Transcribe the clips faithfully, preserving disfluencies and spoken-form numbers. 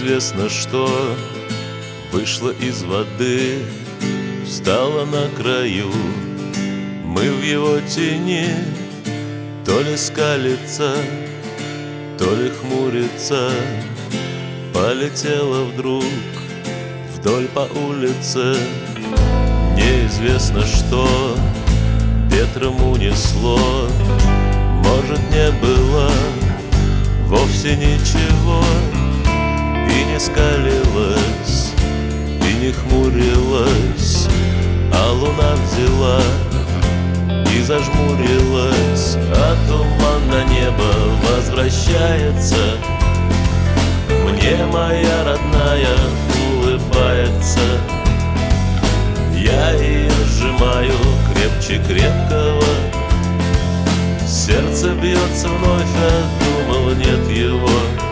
Неизвестно, что вышло из воды, встала на краю. Мы в его тени, то ли скалится, то ли хмурится. Полетела вдруг вдоль по улице. Неизвестно, что ветром унесло. Может, не было вовсе ничего, и не скалилась, и не хмурилась, а луна взяла и зажмурилась, а туман на небо возвращается. Мне моя родная улыбается. Я ее сжимаю крепче крепкого. Сердце бьется вновь, а думал, нет его.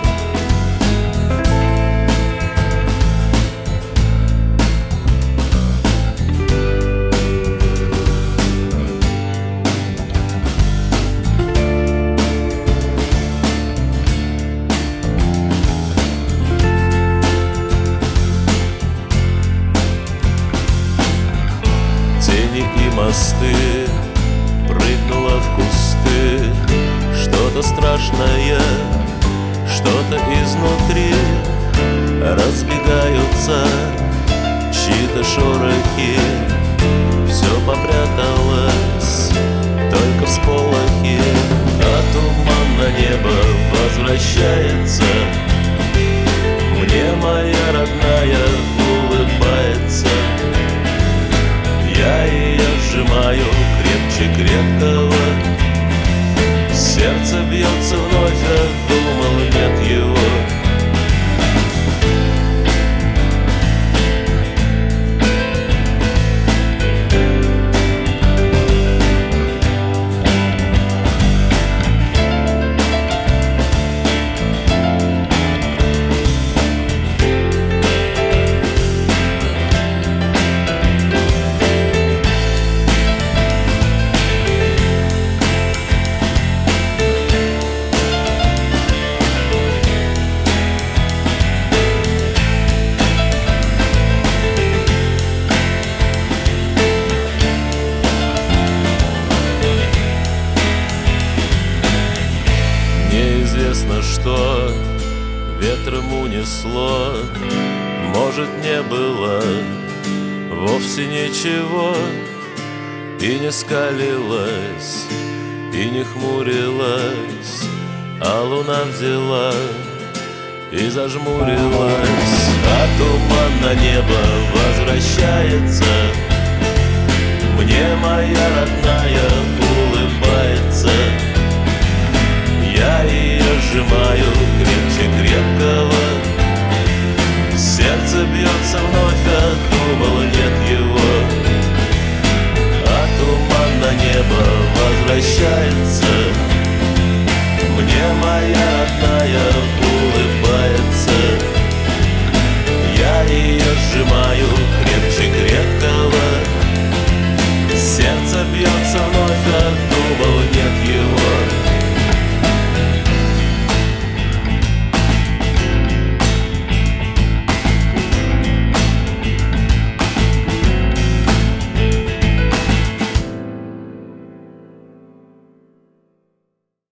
Тени и мосты, прыгнула в кусты. Что-то страшное, что-то изнутри. Разбегаются чьи-то шорохи. Все попряталось, только всполохи. А туман на небо возвращается. Мне моя родная улыбается. Я ее сжимаю крепче крепкого. Сердце бьется вновь, а думал, нет его. Неизвестно, что ветром унесло. Может, не было вовсе ничего, и не скалилась, и не хмурилась, а луна взяла и зажмурилась, а туман на небо возвращается. Мне моя родная улыбается. Я ее сжимаю крепче крепкого. Сердце бьется вновь, а